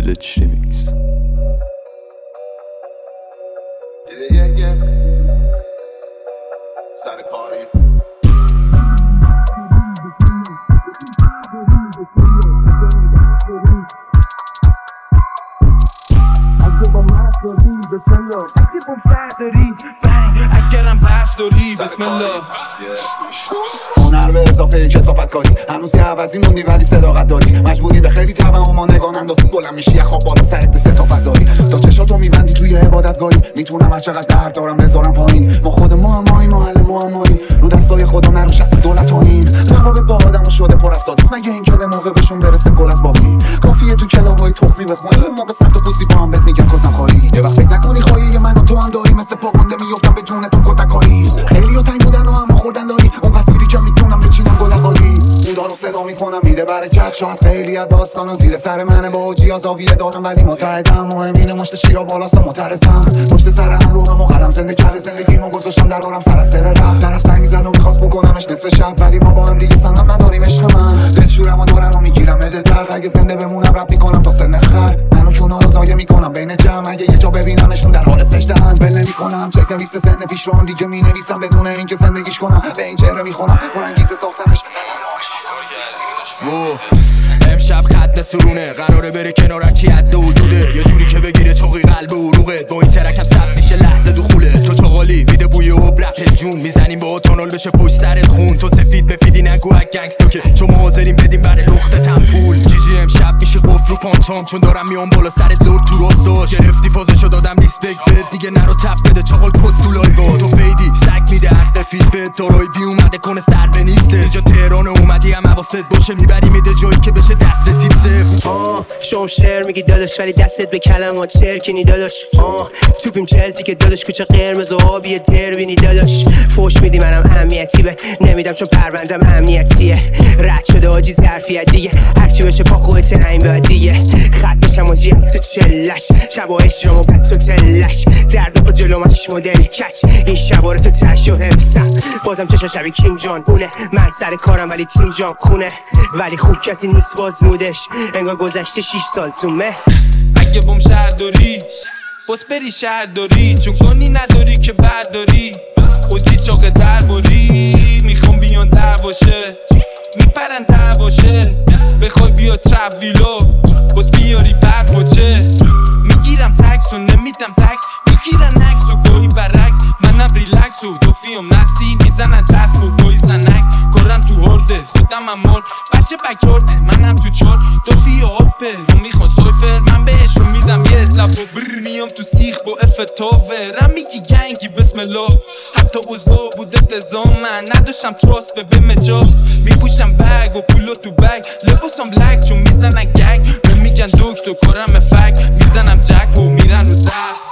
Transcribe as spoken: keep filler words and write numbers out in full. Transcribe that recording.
Village Remix. Yeah, yeah, yeah. Side of party. هنر به اضافه کثافت کاری هنوز یه عوضی موندی ولی صداقت داری مجبوری به خیلی توهم و نگاه اندازی بلند میشی خواب بالا سرت سه تا فضایی تا چشاتو میبندی توی عبادتگاهی میتونم هر چقدر درد دارم بذارم پایین ما خود معماییم و حل معماییم رو دستای خدا نروش از دولتاییم روابط با آدمو شده پر از سادیس مگه اینکه به موقع بهشون برسه گل از بابی کافیه تو کلابای تخمی بخونی موقع صد تا پوسی با هم بهت میگن کسم خاری یه وقت فکر نکنی خواهی من و تو هم داری مثل پاگونده میافتم به جونتون کتکاری خیلی و تنگ بودن و همه خوردن داری اون قفیری که میتونم بچینم گل قالی اون دارو صدا میکنم میده برکت شاید خیلی از داستانا زیر سر منه با اوجی آزاویه دارم ولی متحدم مهمینه مشت شیرا بالاست و مترسم پشت سر هم رو هم و قلم زنده کرده زندگیمو گذاشتم در آرم سر از سر رفت طرف سنگ زد و میخواست بکنمش نصف شب ولی ما با هم دیگه سنم نداریم عشق من دلشورم و دارن و میگیرم بده درد اگه زنده بمونم رپ میکنم تا سن خر منو چونا رو زایه میکنم بین جمع اگه یه جا ببینمشون در حال سجده‌ان ول نمیکنم چک نویس سن پیش رو هم دیگه مینویسم بدون اینکه زندگیش کنم به این چهره میخونم پرانگیزه ساختمش امشب خط سرونه قراره بره کنار چی عده وجوده یه جوری که بگیره چاقی قلب و عروقت با این ترکم سب میشه لحظه دخوله تو چاقالی میده بوی و رپ جون میزنیم با تونل بشه پشت سرت خون تو سفید بفیدی نگو از گنگ تو که چون حاضریم بدیم برای لختتم پول جیجی امشب میشه قفل رو پانچام چون دارم میام بالا سرت لور تو راستاش گرفتی فازشو دادم ریسپکت بهت دیگه نرو تپ بده چاقال پست تو لایوا تو فیدی سگ میده حق فیل به دارای بی اومده کنه سر به نیسته اینجا تهران اومدی هم حواست باشه میبری میده جایی که بشه دست رسید صفر آه شوم شعر میگی داداش ولی دستت به کلمات چرکینی داداش آه توپیم چلتی که داداش کوچه قرمز و آبی دربینی داداش فوش میدی منم اهمیتی به نمیدم چون پروندم امنیتیه رد شده آجی ظرفیت دیگه هرچی بشه پا خودت این باید دیگه خط بشم آجی هفته چلش شبا اشرام و بد تو تلش درد نفا جلو مشش مدلی کچ این شبا تو تش و حفظم بازم چشا شبی کیم جان بونه من سر کارم ولی تیم جان خونه ولی خوب کسی نیست باز نودش انگار گذشته شیش سال تو مه اگه بوم شهر داری باز بری شهر داری چون کنی نداری که برداری اوجی چاق در باری میخوام بیان در باشه میپرن در باشه بخوای بیا ترویلو باز بیاری بر باچه میگیرم تکس و نمیدم تکس میگیرن عکس و گاهی برعکس منم ریلکس و دوفی و مستی میزنن جسب و گاهی زنکس کارم تو هرده خودم هم مرد بچه بکرده منم تو چار دوفی و آبه رو میخوان سایفر من بهشون میدم یه اسلپ و بر میام تو سیخ با افتاوه رم میگی گنگی بسم الله حتی اوزا بود افتزام من نداشتم تراست به به مجاب میپوشم بگ و پولو تو بگ لباسم لک چون میزنن گگ میگن دکتر کارم فک میزنم جک و میرن رو زخم